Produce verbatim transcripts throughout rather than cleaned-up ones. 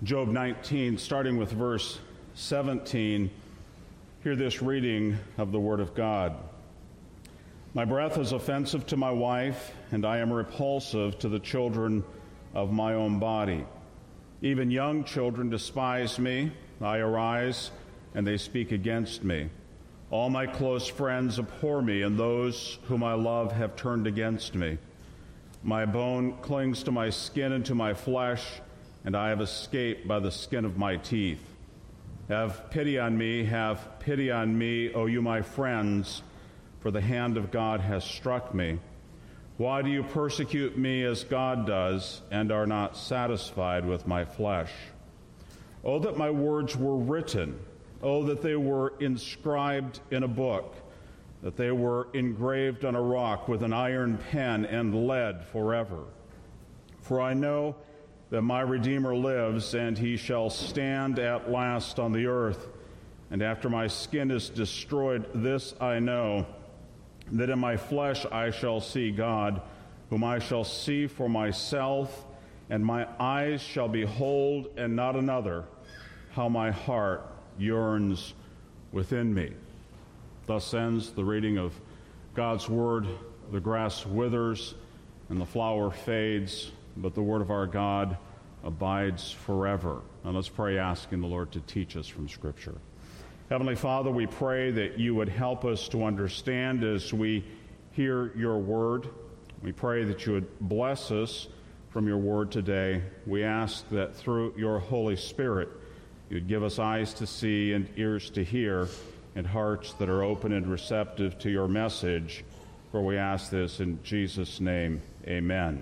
Job nineteen, starting with verse seventeen, hear this reading of the Word of God. My breath is offensive to my wife, and I am repulsive to the children of my own body. Even young children despise me. I arise, and they speak against me. All my close friends abhor me, and those whom I love have turned against me. My bone clings to my skin and to my flesh, and I have escaped by the skin of my teeth. Have pity on me, have pity on me, O you my friends, for the hand of God has struck me. Why do you persecute me as God does, and are not satisfied with my flesh? Oh, that my words were written. Oh, that they were inscribed in a book, that they were engraved on a rock with an iron pen and lead forever. For I know that my Redeemer lives, and he shall stand at last on the earth. And after my skin is destroyed, this I know, that in my flesh I shall see God, whom I shall see for myself, and my eyes shall behold, and not another, how my heart yearns within me. Thus ends the reading of God's word. The grass withers and the flower fades, but the word of our God abides forever. Now let's pray, asking the Lord to teach us from Scripture. Heavenly Father, we pray that you would help us to understand as we hear your word. We pray that you would bless us from your word today. We ask that through your Holy Spirit, you would give us eyes to see and ears to hear and hearts that are open and receptive to your message. For we ask this in Jesus' name, amen.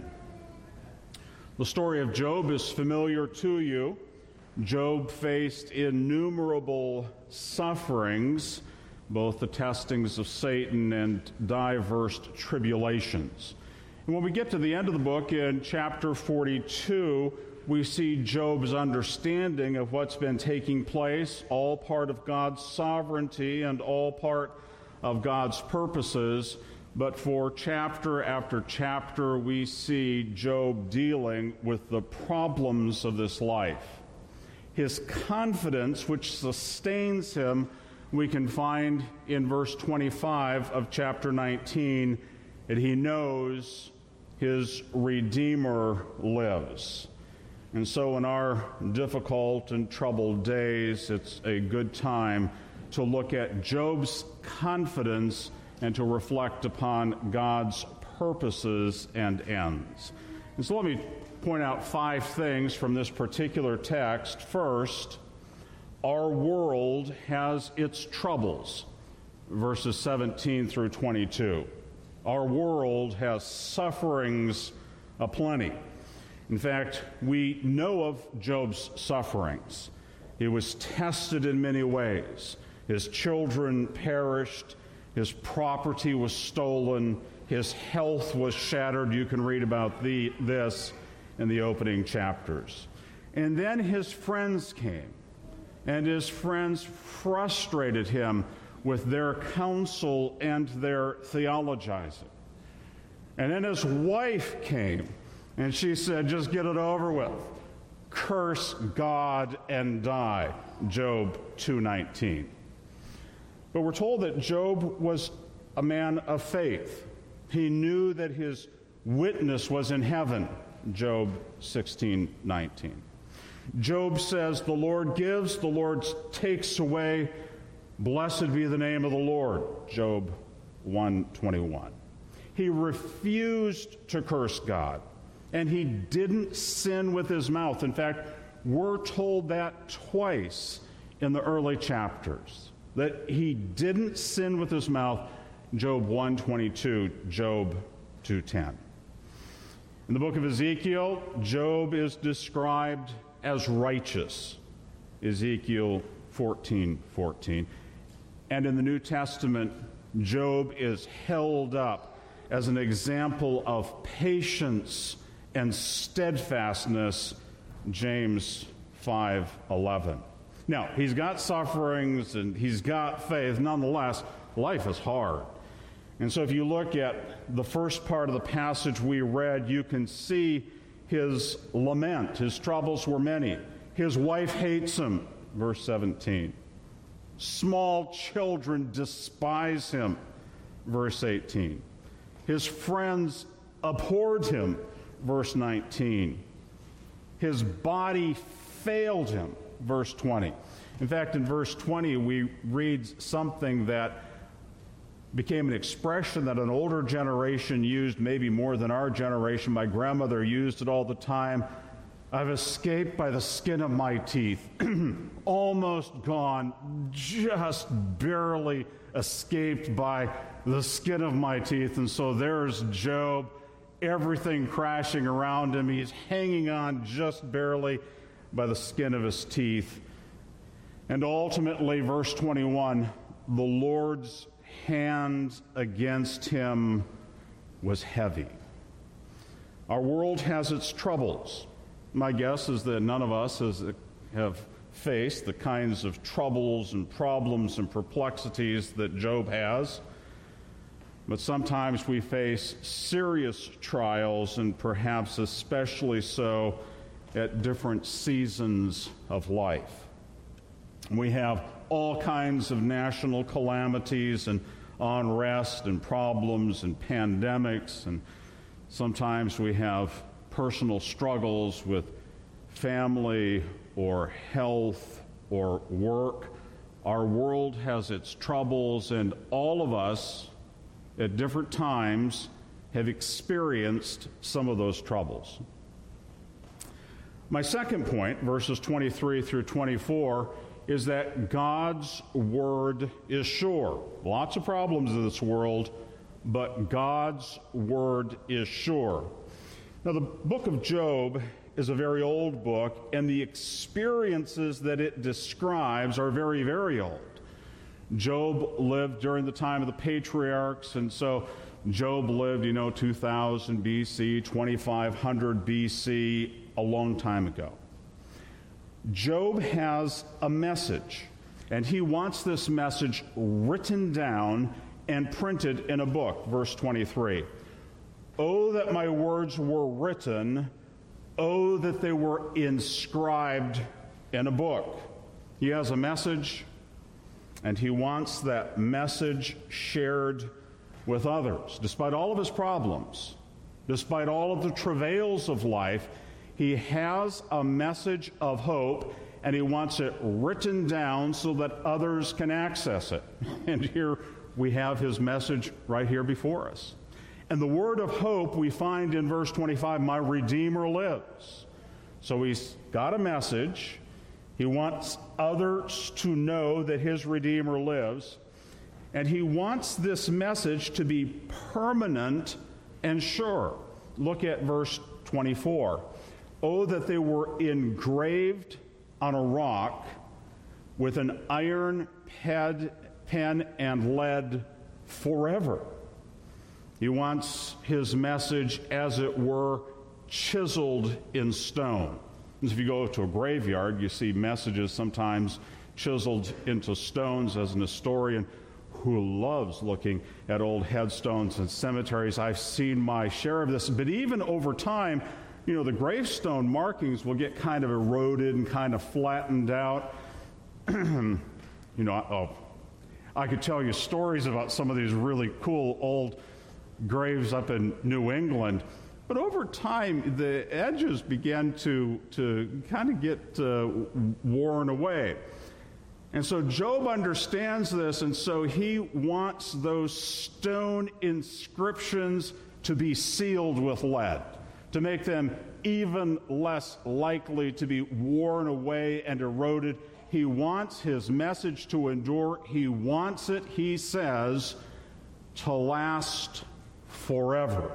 The story of Job is familiar to you. Job faced innumerable sufferings, both the testings of Satan and diverse tribulations. And when we get to the end of the book in chapter forty-two, we see Job's understanding of what's been taking place, all part of God's sovereignty and all part of God's purposes. But for chapter after chapter, we see Job dealing with the problems of this life. His confidence, which sustains him, we can find in verse twenty-five of chapter nineteen, that he knows his Redeemer lives. And so in our difficult and troubled days, it's a good time to look at Job's confidence and to reflect upon God's purposes and ends. And so let me point out five things from this particular text. First, our world has its troubles, verses seventeen through twenty-two. Our world has sufferings aplenty. In fact, we know of Job's sufferings. He was tested in many ways. His children perished. His property was stolen. His health was shattered. You can read about the, this in the opening chapters. And then his friends came, and his friends frustrated him with their counsel and their theologizing. And then his wife came, and she said, just get it over with. Curse God and die, Job two nineteen. But we're told that Job was a man of faith. He knew that his witness was in heaven, Job sixteen nineteen. Job says, the Lord gives, the Lord takes away. Blessed be the name of the Lord, Job one twenty-one. He refused to curse God, and he didn't sin with his mouth. In fact, we're told that twice in the early chapters, that he didn't sin with his mouth, Job one twenty-two, Job two ten. In the book of Ezekiel, Job is described as righteous, Ezekiel fourteen fourteen. And in the New Testament, Job is held up as an example of patience and steadfastness, James five eleven. Now, he's got sufferings and he's got faith. Nonetheless, life is hard. And so if you look at the first part of the passage we read, you can see his lament. His troubles were many. His wife hates him, verse seventeen. Small children despise him, verse eighteen. His friends abhorred him, verse nineteen. His body failed him, verse twenty. In fact, in verse twenty, we read something that became an expression that an older generation used, maybe more than our generation. My grandmother used it all the time. I've escaped by the skin of my teeth. Almost gone, just barely escaped by the skin of my teeth. And so there's Job, everything crashing around him. He's hanging on just barely by the skin of his teeth. And ultimately, verse twenty-one, the Lord's hand against him was heavy. Our world has its troubles. My guess is that none of us has, have faced the kinds of troubles and problems and perplexities that Job has. But sometimes we face serious trials, and perhaps especially so at different seasons of life. We have all kinds of national calamities and unrest and problems and pandemics, and sometimes we have personal struggles with family or health or work. Our world has its troubles, and all of us at different times have experienced some of those troubles. My second point, verses twenty-three through twenty-four, is that God's word is sure. Lots of problems in this world, but God's word is sure. Now, the book of Job is a very old book, and the experiences that it describes are very, very old. Job lived during the time of the patriarchs, and so Job lived, you know, two thousand B C, twenty-five hundred B C, a long time ago. Job has a message, and he wants this message written down and printed in a book. Verse twenty-three. Oh, that my words were written. Oh, that they were inscribed in a book. He has a message, and he wants that message shared with others. Despite all of his problems, despite all of the travails of life, he has a message of hope, and he wants it written down so that others can access it. And here we have his message right here before us. And the word of hope we find in verse twenty-five, my Redeemer lives. So he's got a message. He wants others to know that his Redeemer lives. And he wants this message to be permanent and sure. Look at verse twenty-four. Oh, that they were engraved on a rock with an iron pen, pen and lead forever. He wants his message, as it were, chiseled in stone. And if you go to a graveyard, you see messages sometimes chiseled into stones. As an historian who loves looking at old headstones and cemeteries, I've seen my share of this. But even over time, you know, the gravestone markings will get kind of eroded and kind of flattened out. you know, oh, I could tell you stories about some of these really cool old graves up in New England, but over time the edges began to to kind of get uh, worn away. And so Job understands this, and so he wants those stone inscriptions to be sealed with lead, to make them even less likely to be worn away and eroded. He wants his message to endure. He wants it, he says, to last forever.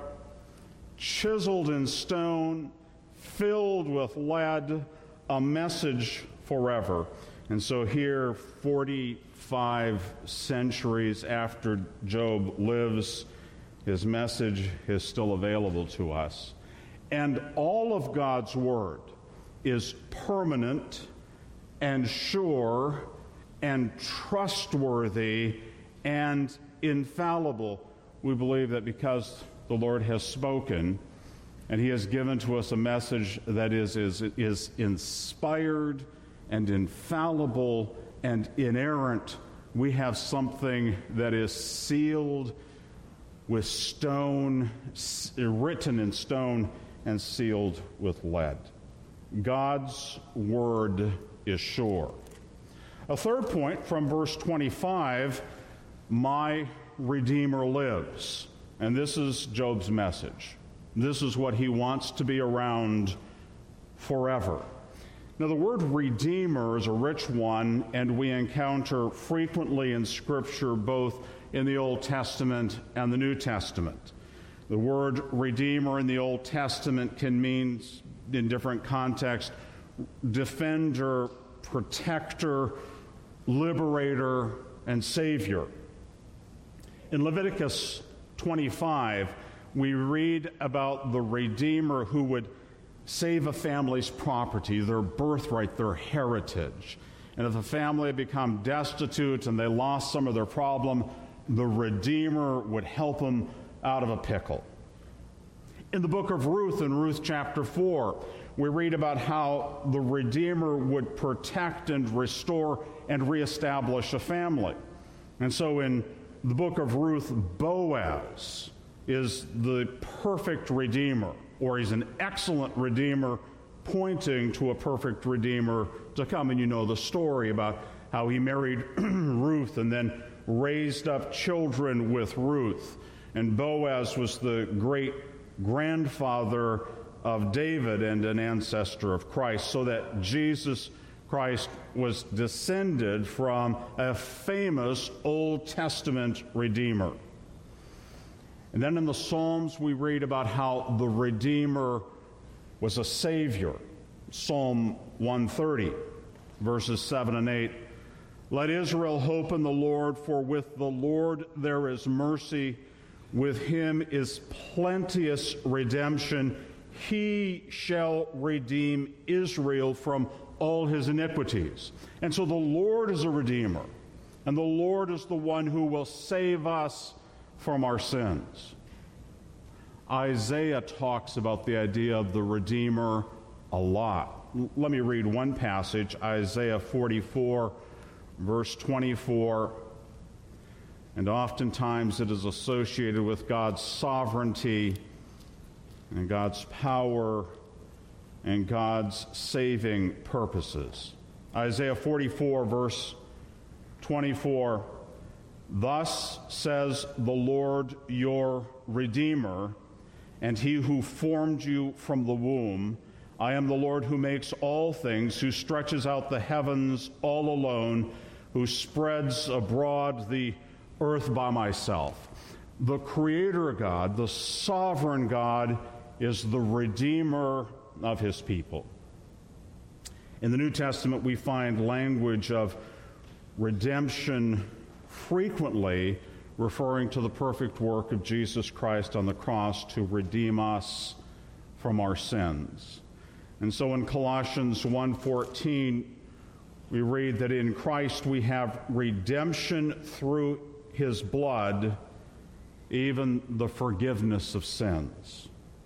Chiseled in stone, filled with lead, a message forever. And so here, forty-five centuries after Job lives, his message is still available to us. And all of God's word is permanent and sure and trustworthy and infallible. We believe that because the Lord has spoken, And he has given to us a message that is, is, is inspired and infallible and inerrant. We have something that is sealed with stone, written in stone, and sealed with lead. God's word is sure. A third point from verse twenty-five, my Redeemer lives. And this is Job's message. This is what he wants to be around forever. Now, the word Redeemer is a rich one, and we encounter frequently in Scripture, both in the Old Testament and the New Testament. The word Redeemer in the Old Testament can mean, in different contexts, defender, protector, liberator, and savior. In Leviticus twenty-five, we read about the Redeemer who would save a family's property, their birthright, their heritage. And if the family had become destitute and they lost some of their problem, the Redeemer would help them out of a pickle. In the book of Ruth, in Ruth chapter four, we read about how the Redeemer would protect and restore and reestablish a family. And so in the book of Ruth, Boaz is the perfect Redeemer, or he's an excellent Redeemer pointing to a perfect Redeemer to come. And you know the story about how he married Ruth and then raised up children with Ruth. And Boaz was the great grandfather of David and an ancestor of Christ, so that Jesus Christ was descended from a famous Old Testament Redeemer. And then in the Psalms, we read about how the Redeemer was a Savior. Psalm one thirty, verses seven and eight. Let Israel hope in the Lord, for with the Lord there is mercy. With him is plenteous redemption. He shall redeem Israel from all his iniquities. And so the Lord is a Redeemer, and the Lord is the one who will save us from our sins. Isaiah talks about the idea of the Redeemer a lot. Let me read one passage, Isaiah forty-four, verse twenty-four. And oftentimes it is associated with God's sovereignty and God's power and God's saving purposes. Isaiah forty-four, verse twenty-four. Thus says the Lord your Redeemer, and he who formed you from the womb. I am the Lord who makes all things, who stretches out the heavens all alone, who spreads abroad the earth by myself. The Creator God, the sovereign God, is the Redeemer of his people. In the New Testament, we find language of redemption frequently referring to the perfect work of Jesus Christ on the cross to redeem us from our sins. And so in Colossians one fourteen, we read that in Christ we have redemption through his blood, even the forgiveness of sins.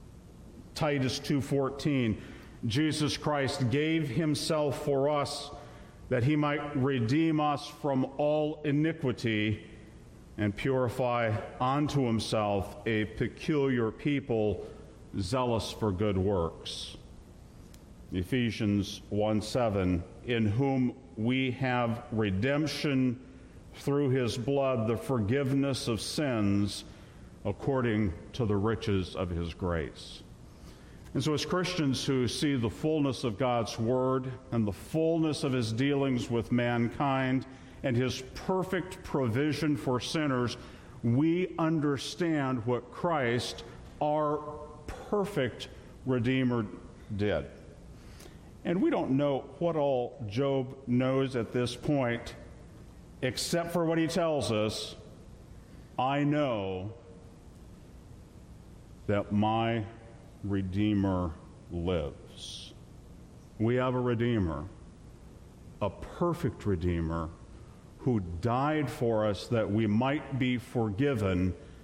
Titus two fourteen, Jesus Christ gave himself for us that he might redeem us from all iniquity and purify unto himself a peculiar people zealous for good works. Ephesians one seven, in whom we have redemption through his blood, the forgiveness of sins according to the riches of his grace. And so as Christians who see the fullness of God's word and the fullness of his dealings with mankind and his perfect provision for sinners, we understand what Christ, our perfect Redeemer, did. And we don't know what all Job knows at this point, except for what he tells us. I know that my Redeemer lives. We have a Redeemer, a perfect Redeemer, who died for us that we might be forgiven,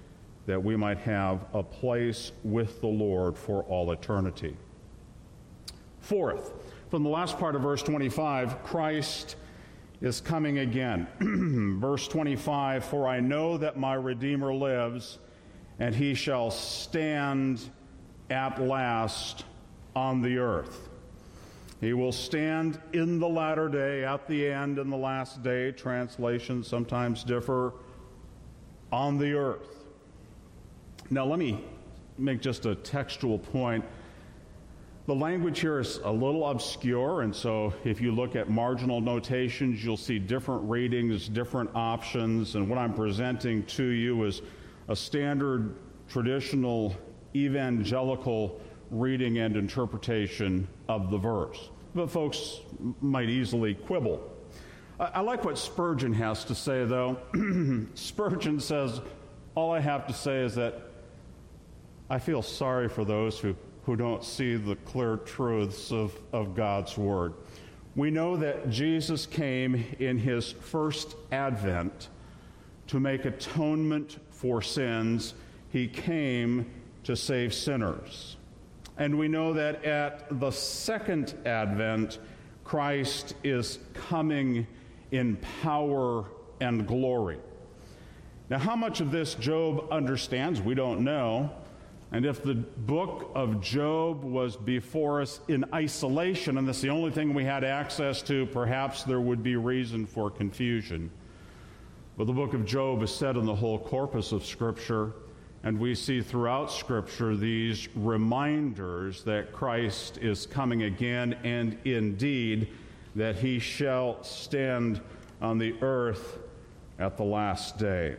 that we might have a place with the Lord for all eternity. Fourth, from the last part of verse twenty-five, Christ is coming again. Verse twenty-five, for I know that my Redeemer lives, and he shall stand at last on the earth. He will stand in the latter day, at the end, in the last day. Translations sometimes differ. On the earth. Now let me make just a textual point. The language here is a little obscure, and so if you look at marginal notations, you'll see different readings, different options, and what I'm presenting to you is a standard, traditional, evangelical reading and interpretation of the verse. But folks might easily quibble. I, I like what Spurgeon has to say, though. Spurgeon says, all I have to say is that I feel sorry for those who, who don't see the clear truths of, of God's Word. We know that Jesus came in his first advent to make atonement for sins. He came to save sinners. And we know that at the second advent, Christ is coming in power and glory. Now, how much of this Job understands, we don't know. And if the book of Job was before us in isolation, and that's the only thing we had access to, perhaps there would be reason for confusion. But the book of Job is set in the whole corpus of Scripture, and we see throughout Scripture these reminders that Christ is coming again, and indeed that he shall stand on the earth at the last day.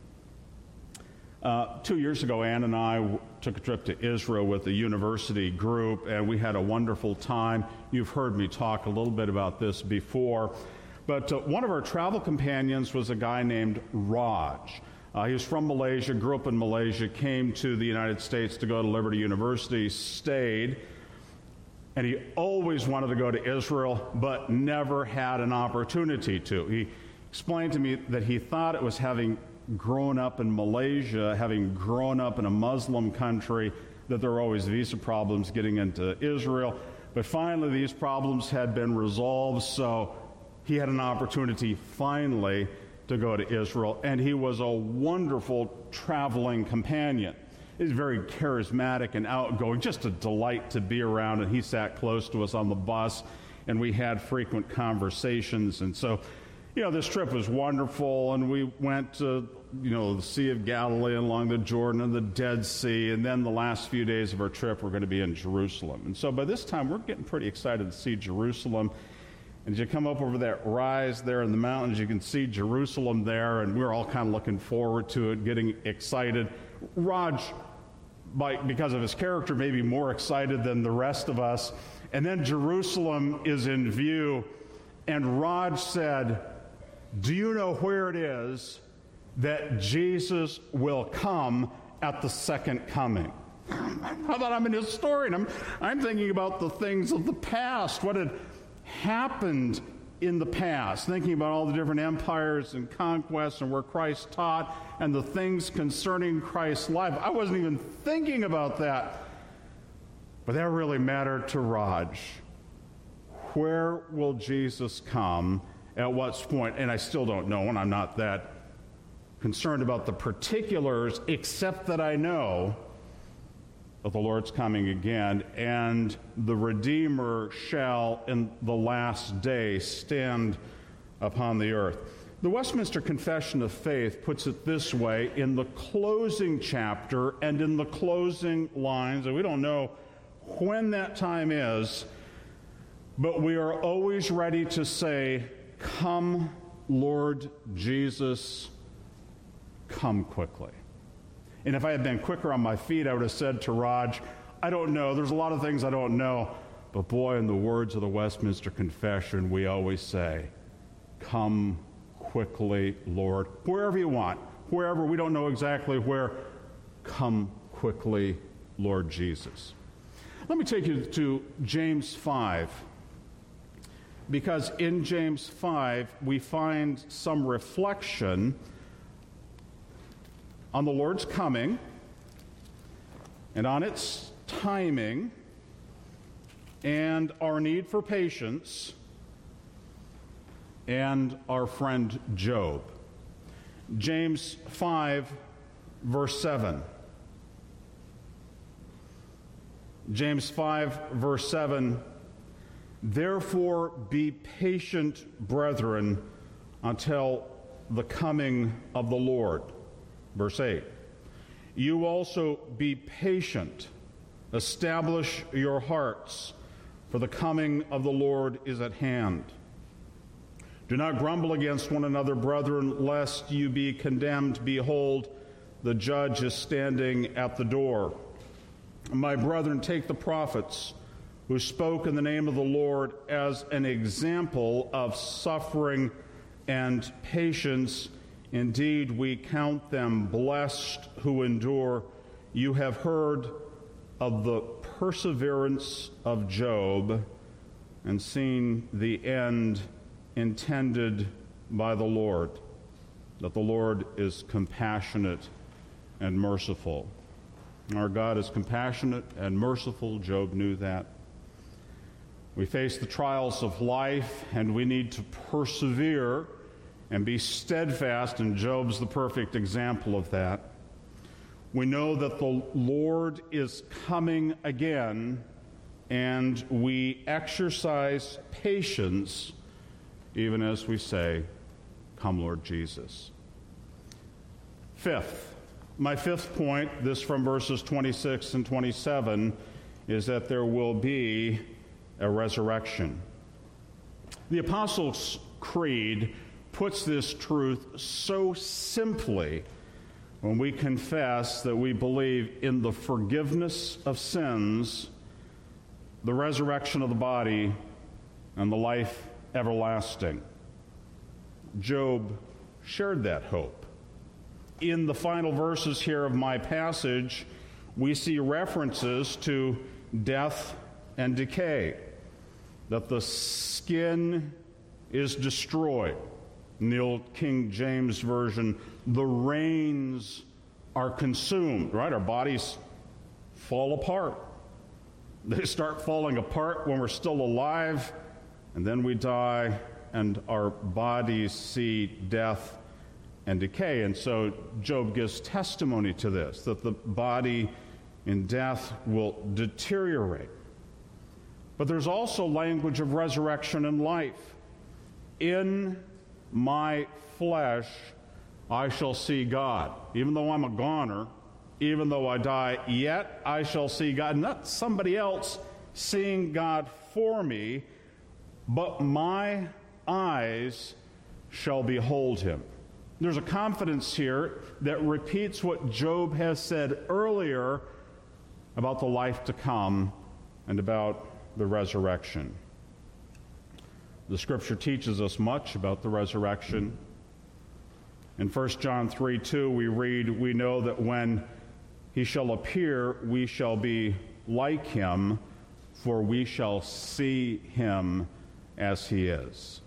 Uh, two years ago, Ann and I w- took a trip to Israel with the university group, and we had a wonderful time. You've heard me talk a little bit about this before, but uh, one of our travel companions was a guy named Raj. Uh, he was from Malaysia, grew up in Malaysia, came to the United States to go to Liberty University, stayed, and he always wanted to go to Israel, but never had an opportunity to. He explained to me that he thought it was having grown up in Malaysia, having grown up in a Muslim country, that there were always visa problems getting into Israel. But finally, these problems had been resolved, so he had an opportunity finally to go to Israel, and he was a wonderful traveling companion. He's very charismatic and outgoing, just a delight to be around, and he sat close to us on the bus, and we had frequent conversations. And so, you know, this trip was wonderful, and we went to, you know, the Sea of Galilee, along the Jordan and the Dead Sea, and then the last few days of our trip we're going to be in Jerusalem. And so by this time, we're getting pretty excited to see Jerusalem. And as you come up over that rise there in the mountains, you can see Jerusalem there, and we're all kind of looking forward to it, getting excited. Raj, by, because of his character, may be more excited than the rest of us. And then Jerusalem is in view, and Raj said, "Do you know where it is that Jesus will come at the second coming?" How about I'm an historian? I'm, I'm thinking about the things of the past, what had happened in the past, thinking about all the different empires and conquests and where Christ taught and the things concerning Christ's life. I wasn't even thinking about that. But that really mattered to Raj. Where will Jesus come? At what point? And I still don't know, and I'm not that concerned about the particulars, except that I know that the Lord's coming again, and the Redeemer shall in the last day stand upon the earth. The Westminster Confession of Faith puts it this way in the closing chapter and in the closing lines, and we don't know when that time is, but we are always ready to say, "Come, Lord Jesus, come quickly." And if I had been quicker on my feet, I would have said to Raj, "I don't know. There's a lot of things I don't know." But boy, in the words of the Westminster Confession, we always say, "Come quickly, Lord." Wherever you want, wherever, we don't know exactly where, come quickly, Lord Jesus. Let me take you to James five. Because in James five, we find some reflection on the Lord's coming and on its timing and our need for patience and our friend Job. James five, verse seven. James five, verse seven, therefore be patient, brethren, until the coming of the Lord. Verse eight, you also be patient, establish your hearts, for the coming of the Lord is at hand. Do not grumble against one another, brethren, lest you be condemned. Behold, the judge is standing at the door. My brethren, take the prophets who spoke in the name of the Lord as an example of suffering and patience. Indeed, we count them blessed who endure. You have heard of the perseverance of Job and seen the end intended by the Lord, that the Lord is compassionate and merciful. Our God is compassionate and merciful. Job knew that. We face the trials of life, and we need to persevere and be steadfast, and Job's the perfect example of that. We know that the Lord is coming again, and we exercise patience even as we say, "Come, Lord Jesus." Fifth, my fifth point, this from verses twenty-six and twenty-seven, is that there will be a resurrection. The Apostles' Creed puts this truth so simply when we confess that we believe in the forgiveness of sins, the resurrection of the body, and the life everlasting. Job shared that hope. In the final verses here of my passage, we see references to death and decay, that the skin is destroyed. In the old King James Version, the reins are consumed, right? Our bodies fall apart. They start falling apart when we're still alive, and then we die, and our bodies see death and decay. And so Job gives testimony to this, that the body in death will deteriorate. But there's also language of resurrection and life. In my flesh I shall see God. Even though I'm a goner, even though I die, yet I shall see God. Not somebody else seeing God for me, but my eyes shall behold him. There's a confidence here that repeats what Job has said earlier about the life to come and about the resurrection. The Scripture teaches us much about the resurrection. In First John three two, we read, we know that when he shall appear, we shall be like him, for we shall see him as he is.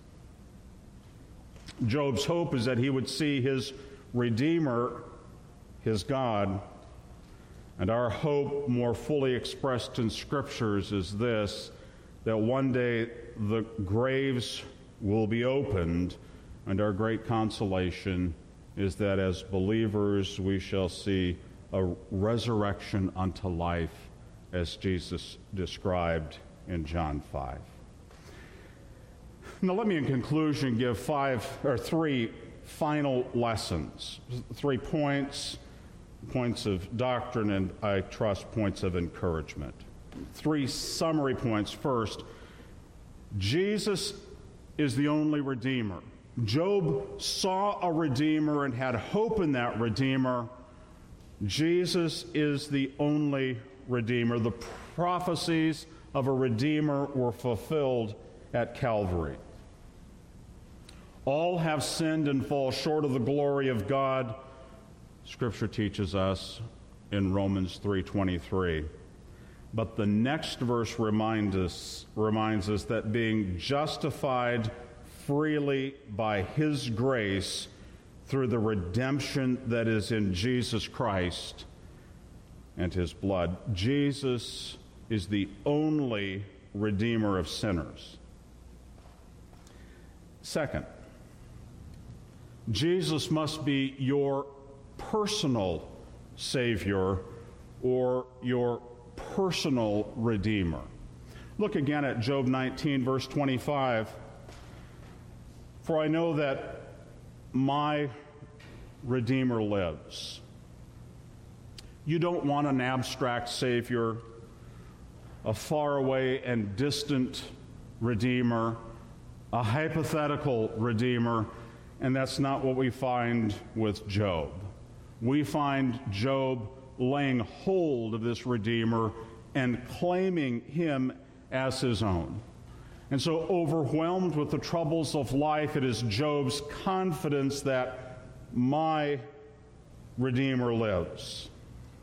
Job's hope is that he would see his Redeemer, his God. And our hope, more fully expressed in Scriptures, is this, that one day the graves will be opened, and our great consolation is that as believers we shall see a resurrection unto life, as Jesus described in John five. Now let me in conclusion give five or three final lessons, three points, points of doctrine, and I trust points of encouragement. Three summary points. First, Jesus is the only Redeemer. Job saw a Redeemer and had hope in that Redeemer. Jesus is the only Redeemer. The prophecies of a Redeemer were fulfilled at Calvary. All have sinned and fall short of the glory of God, Scripture teaches us in Romans three twenty-three. But the next verse reminds us, reminds us that being justified freely by his grace through the redemption that is in Jesus Christ and his blood. Jesus is the only Redeemer of sinners. Second, Jesus must be your personal Savior or your personal Redeemer. Look again at Job nineteen, verse twenty-five. For I know that my Redeemer lives. You don't want an abstract Savior, a faraway and distant Redeemer, a hypothetical Redeemer, and that's not what we find with Job. We find Job laying hold of this Redeemer and claiming him as his own. And so, overwhelmed with the troubles of life, it is Job's confidence that my Redeemer lives.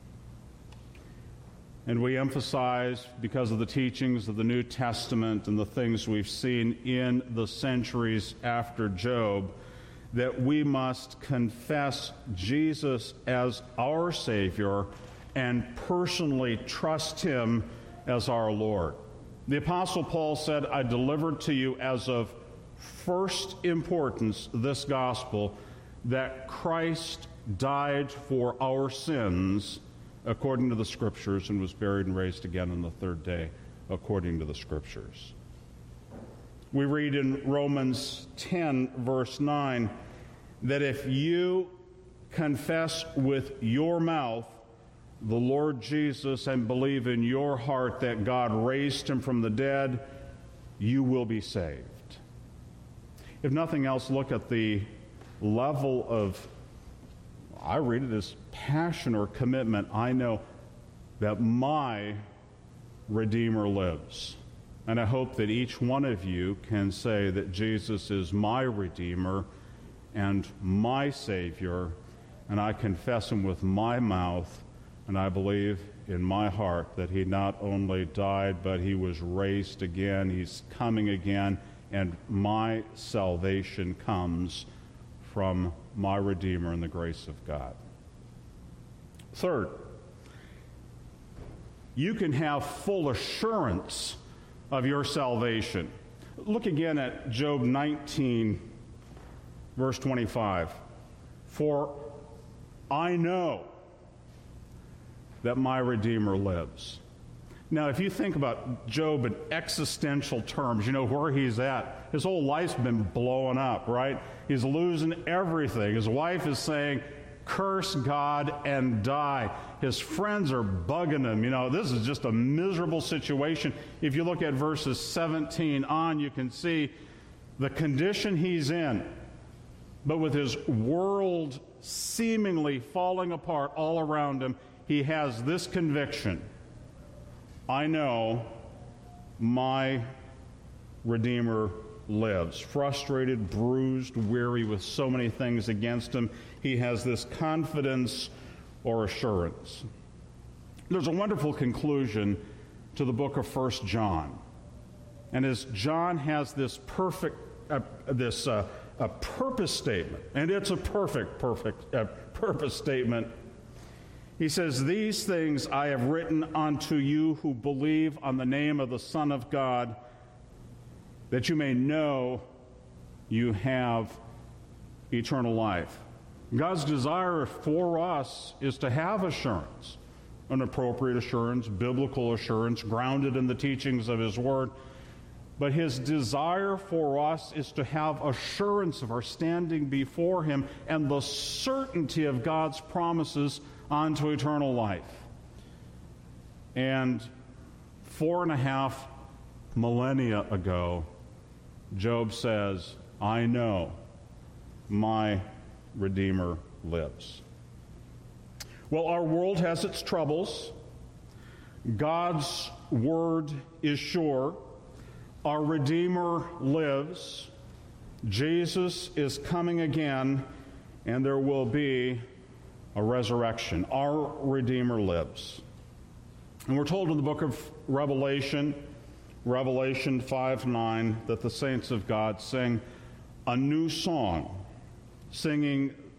And we emphasize, because of the teachings of the New Testament and the things we've seen in the centuries after Job, that we must confess Jesus as our Savior and personally trust him as our Lord. The Apostle Paul said, I delivered to you as of first importance this gospel, that Christ died for our sins according to the Scriptures and was buried and raised again on the third day according to the Scriptures. We read in Romans ten, verse nine, that if you confess with your mouth the Lord Jesus and believe in your heart that God raised him from the dead, you will be saved. If nothing else, look at the level of, I read it as passion or commitment. I know that my Redeemer lives. And I hope that each one of you can say that Jesus is my Redeemer and my Savior, and I confess him with my mouth, and I believe in my heart that he not only died, but he was raised again. He's coming again, and my salvation comes from my Redeemer and the grace of God. Third, you can have full assurance of your salvation. Look again at Job nineteen, verse twenty-five. For I know that my Redeemer lives. Now, if you think about Job in existential terms, you know where he's at. His whole life's been blowing up, right? He's losing everything. His wife is saying, curse God and die. His friends are bugging him. You know, this is just a miserable situation. If you look at verses seventeen on, you can see the condition he's in. But with his world seemingly falling apart all around him, he has this conviction: I know my Redeemer lives. Frustrated, bruised, weary with so many things against him, he has this confidence or assurance. There's a wonderful conclusion to the book of First John. And as John has this perfect, uh, this uh, a purpose statement, and it's a perfect, perfect uh, purpose statement. He says, these things I have written unto you who believe on the name of the Son of God, that you may know you have eternal life. God's desire for us is to have assurance, an appropriate assurance, biblical assurance, grounded in the teachings of his word. But his desire for us is to have assurance of our standing before him and the certainty of God's promises unto eternal life. And four and a half millennia ago, Job says, I know my Redeemer lives. Well, our world has its troubles. God's word is sure. Our Redeemer lives. Jesus is coming again, and there will be a resurrection. Our Redeemer lives. And we're told in the book of Revelation, Revelation five nine, that the saints of God sing a new song, singing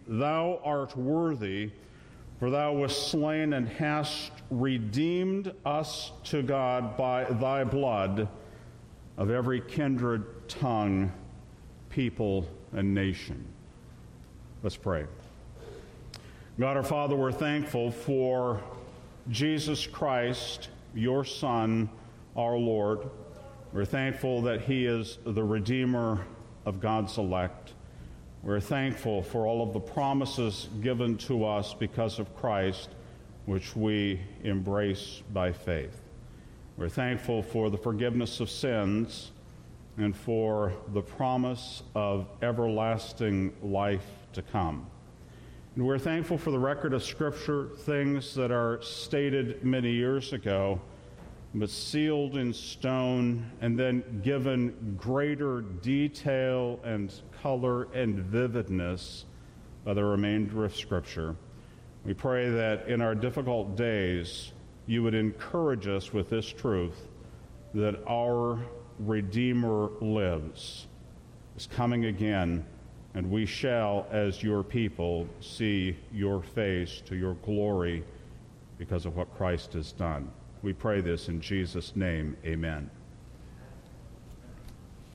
thou art worthy, for thou wast slain and hast redeemed us to God by thy blood of every kindred, tongue, people, and nation. Let's pray. God our Father, we're thankful for Jesus Christ, your Son, our Lord. We're thankful that he is the Redeemer of God's elect. We're thankful for all of the promises given to us because of Christ, which we embrace by faith. We're thankful for the forgiveness of sins and for the promise of everlasting life to come. And we're thankful for the record of Scripture, things that are stated many years ago, but sealed in stone and then given greater detail and color and vividness by the remainder of Scripture. We pray that in our difficult days, you would encourage us with this truth, that our Redeemer lives, is coming again, and we shall, as your people, see your face to your glory because of what Christ has done. We pray this in Jesus' name. Amen.